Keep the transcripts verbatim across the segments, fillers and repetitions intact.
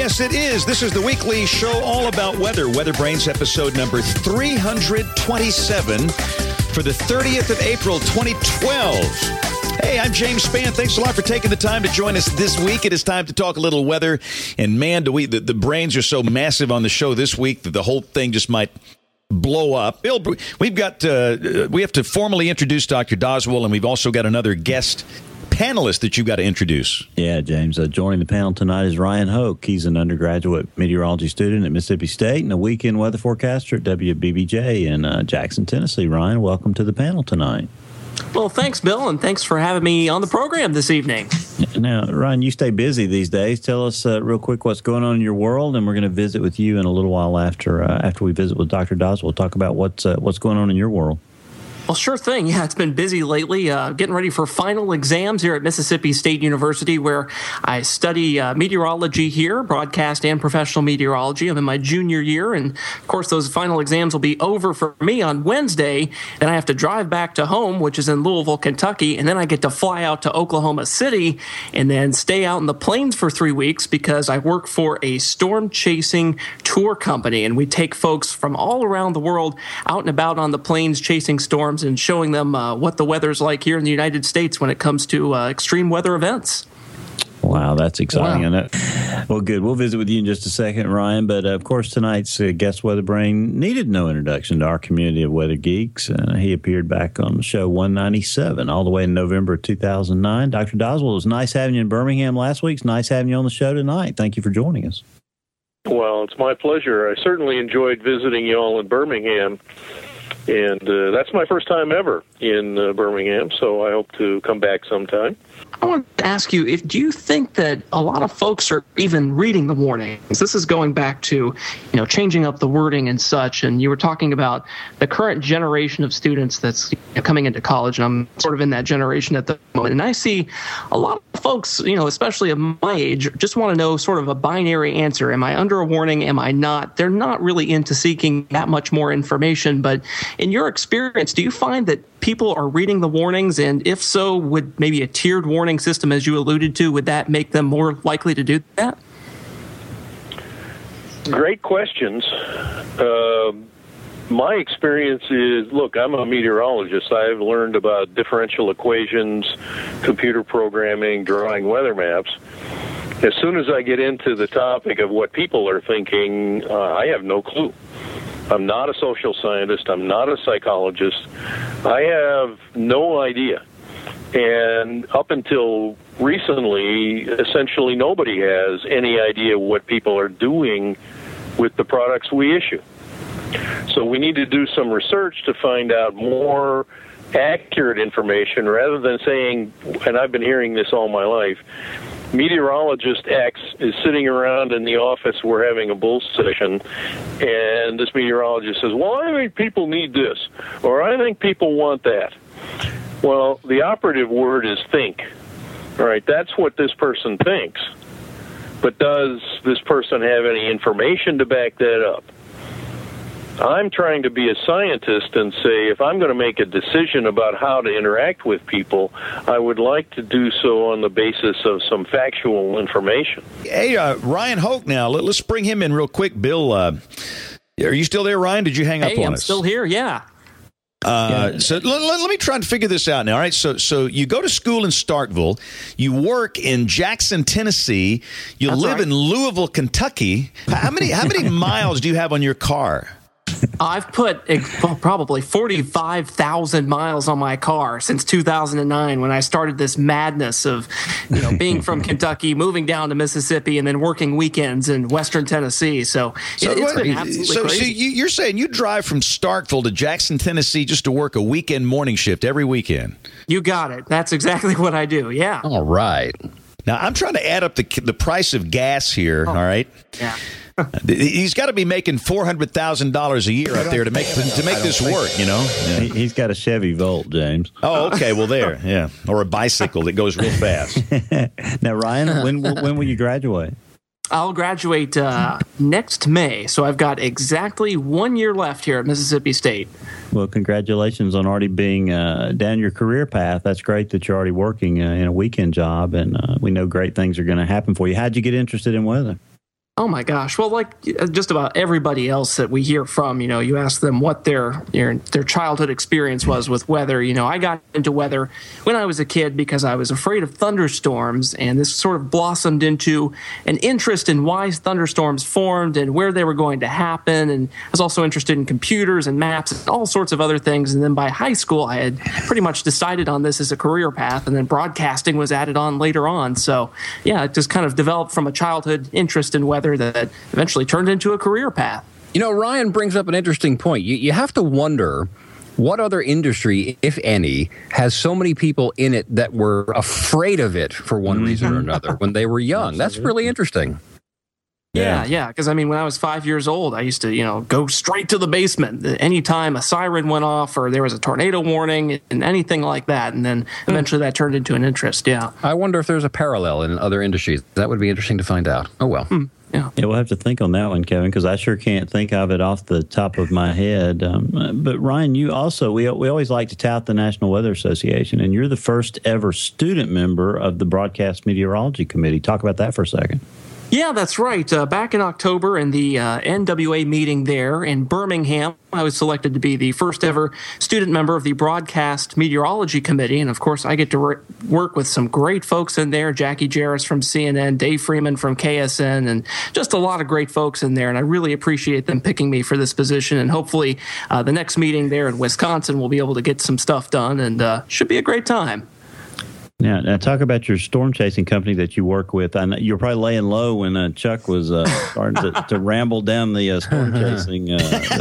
Yes, it is. This is the weekly show all about weather. Weather Brains episode number three hundred twenty-seven for the thirtieth of April, twenty twelve. Hey, I'm James Spann. Thanks a lot for taking the time to join us this week. It is time to talk a little weather. And man, do we the, the brains are so massive on the show this week that the whole thing just might blow up. Bill, we've got uh, we have to formally introduce Doctor Doswell, and we've also got another guest panelist that you've got to introduce. Yeah, James. Uh, joining the panel tonight is Ryan Hoke. He's an undergraduate meteorology student at Mississippi State and a weekend weather forecaster at W B B J in uh, Jackson, Tennessee. Ryan, welcome to the panel tonight. Well, thanks, Bill, and thanks for having me on the program this evening. Now, Ryan, you stay busy these days. Tell us uh, real quick what's going on in your world, and we're going to visit with you in a little while after uh, after we visit with Doctor Doswell. We'll talk about what's uh, what's going on in your world. Well, sure thing. Yeah, it's been busy lately, uh, getting ready for final exams here at Mississippi State University, where I study uh, meteorology here, broadcast and professional meteorology. I'm in my junior year, and of course, those final exams will be over for me on Wednesday. Then I have to drive back to home, which is in Louisville, Kentucky, and then I get to fly out to Oklahoma City and then stay out in the plains for three weeks because I work for a storm-chasing tour company, and we take folks from all around the world out and about on the plains chasing storms and showing them uh, what the weather's like here in the United States when it comes to uh, extreme weather events. Wow, that's exciting. Wow. That, well, good. We'll visit with you in just a second, Ryan. But, uh, of course, tonight's uh, guest weather brain needed no introduction to our community of weather geeks. Uh, he appeared back on show one ninety-seven all the way in November of two thousand nine. Doctor Doswell, it was nice having you in Birmingham last week. It's nice having you on the show tonight. Thank you for joining us. Well, it's my pleasure. I certainly enjoyed visiting you all in Birmingham. And uh, that's my first time ever in uh, Birmingham, so I hope to come back sometime. I want to ask you, if do you think that a lot of folks are even reading the warnings? This is going back to, you know, changing up the wording and such, and you were talking about the current generation of students that's, you know, coming into college, and I'm sort of in that generation at the moment, and I see a lot of folks, you know, especially of my age, just want to know sort of a binary answer. Am I under a warning? Am I not? They're not really into seeking that much more information, but in your experience, do you find that people are reading the warnings, and if so, would maybe a tiered warning system, as you alluded to, would that make them more likely to do that? Great questions. Uh, my experience is, look, I'm a meteorologist. I've learned about differential equations, computer programming, drawing weather maps. As soon as I get into the topic of what people are thinking, uh, I have no clue. I'm not a social scientist. I'm not a psychologist. I have no idea. And up until recently, essentially nobody has any idea what people are doing with the products we issue. So we need to do some research to find out more accurate information rather than saying, and I've been hearing this all my life, meteorologist X is sitting around in the office, we're having a bull session, and this meteorologist says, well, I think people need this, or I think people want that. Well, the operative word is think. All right, that's what this person thinks. But does this person have any information to back that up? I'm trying to be a scientist and say, if I'm going to make a decision about how to interact with people, I would like to do so on the basis of some factual information. Hey, uh, Ryan Hoke now, Let, let's bring him in real quick. Bill, uh, are you still there, Ryan? Did you hang up hey, on I'm us? Still here, yeah. Uh, so let, let, let me try and figure this out now. All right. So, so you go to school in Starkville, you work in Jackson, Tennessee, you That's live right. in Louisville, Kentucky. How many, how many miles do you have on your car? I've put well, probably forty-five thousand miles on my car since two thousand nine when I started this madness of, you know, being from Kentucky, moving down to Mississippi, and then working weekends in Western Tennessee. So, So, it, it's what- been absolutely so, so crazy. you, you're saying you drive from Starkville to Jackson, Tennessee just to work a weekend morning shift every weekend? You got it. That's exactly what I do. Yeah. All right. Now, I'm trying to add up the the price of gas here, all right? Yeah. He's got to be making four hundred thousand dollars a year up there to make to make this work, you know? Yeah. He, he's got a Chevy Volt, James. Oh, okay. Well, there, yeah. Or a bicycle that goes real fast. Now, Ryan, when when will you graduate? I'll graduate uh, next May, so I've got exactly one year left here at Mississippi State. Well, congratulations on already being uh, down your career path. That's great that you're already working uh, in a weekend job, and uh, we know great things are going to happen for you. How'd you get interested in weather? Oh my gosh. Well, like just about everybody else that we hear from, you know, you ask them what their, their their childhood experience was with weather. You know, I got into weather when I was a kid because I was afraid of thunderstorms, and this sort of blossomed into an interest in why thunderstorms formed and where they were going to happen. And I was also interested in computers and maps and all sorts of other things. And then by high school, I had pretty much decided on this as a career path, and then broadcasting was added on later on. So yeah, it just kind of developed from a childhood interest in weather that eventually turned into a career path. You know, Ryan brings up an interesting point. You, you have to wonder what other industry, if any, has so many people in it that were afraid of it for one reason or another when they were young. That's really interesting. Yeah, yeah, because I mean, when I was five years old, I used to, you know, go straight to the basement anytime a siren went off or there was a tornado warning and anything like that. And then eventually that turned into an interest. Yeah. I wonder if there's a parallel in other industries. That would be interesting to find out. Oh, well. Mm, yeah. Yeah, we'll have to think on that one, Kevin, because I sure can't think of it off the top of my head. Um, but Ryan, you also, we we always like to tout the National Weather Association, and you're the first ever student member of the Broadcast Meteorology Committee. Talk about that for a second. Yeah, that's right. Uh, back in October in the uh, N W A meeting there in Birmingham, I was selected to be the first ever student member of the Broadcast Meteorology Committee. And of course, I get to re- work with some great folks in there, Jackie Jarris from C N N, Dave Freeman from K S N, and just a lot of great folks in there. And I really appreciate them picking me for this position. And hopefully uh, the next meeting there in Wisconsin, we'll be able to get some stuff done, and uh, should be a great time. Now, now, talk about your storm chasing company that you work with. I know you were probably laying low when uh, Chuck was uh, starting to, to ramble down the uh, storm chasing uh,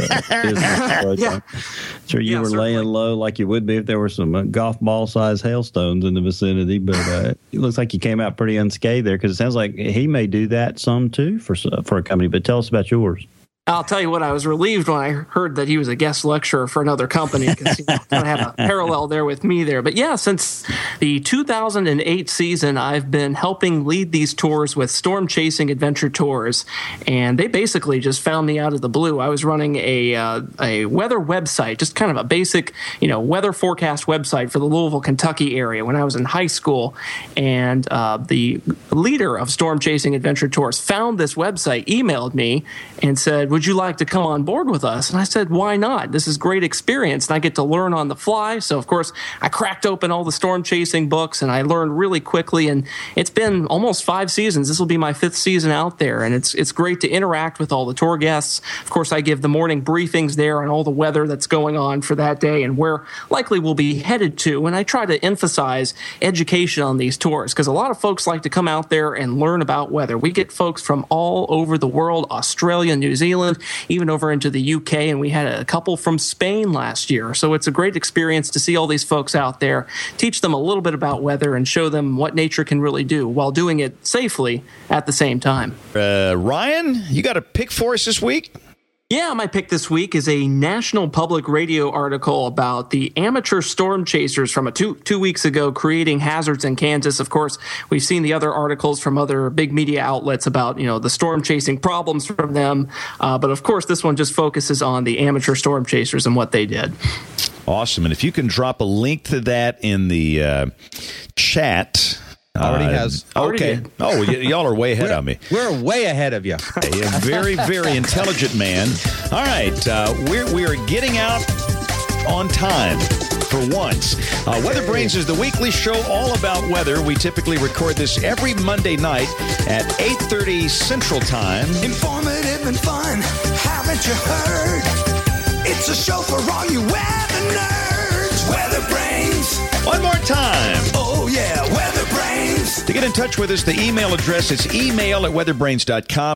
business. Yeah. Sure, you yeah, were certainly. laying low like you would be if there were some uh, golf ball size hailstones in the vicinity. But uh, it looks like you came out pretty unscathed there, because it sounds like he may do that some too for for a company. But tell us about yours. I'll tell you what, I was relieved when I heard that he was a guest lecturer for another company, because you know, kind of have a parallel there with me there. But yeah, since the two thousand eight season, I've been helping lead these tours with Storm Chasing Adventure Tours, and they basically just found me out of the blue. I was running a uh, a weather website, just kind of a basic, you know, weather forecast website for the Louisville, Kentucky area when I was in high school, and uh, the leader of Storm Chasing Adventure Tours found this website, emailed me, and said, would you like to come on board with us? And I said, why not? This is great experience, and I get to learn on the fly. So, of course, I cracked open all the storm chasing books, and I learned really quickly, and it's been almost five seasons. This will be my fifth season out there, and it's it's great to interact with all the tour guests. Of course, I give the morning briefings there on all the weather that's going on for that day and where likely we'll be headed to, and I try to emphasize education on these tours, because a lot of folks like to come out there and learn about weather. We get folks from all over the world, Australia, New Zealand, even over into the U K, and we had a couple from Spain last year. So it's a great experience to see all these folks out there, teach them a little bit about weather, and show them what nature can really do while doing it safely at the same time. Uh, Ryan, you got a pick for us this week? Yeah, my pick this week is a National Public Radio article about the amateur storm chasers from a two two weeks ago creating hazards in Kansas. Of course, we've seen the other articles from other big media outlets about, you know, the storm chasing problems from them. Uh, but of course, this one just focuses on the amateur storm chasers and what they did. Awesome. And if you can drop a link to that in the uh, chat. Already uh, has. Okay. Already Oh, y- y'all are way ahead We're, of me. we're way ahead of you. A very, very intelligent man. All right. Uh, we're, we are getting out on time for once. Uh, Weather Brains is the weekly show all about weather. We typically record this every Monday night at eight thirty Central Time. Informative and fun, haven't you heard? It's a show for all you weather nerds. Weather Brains. One more time. Oh, yeah, Weather Brains. To get in touch with us, the email address is email at weatherbrains dot com.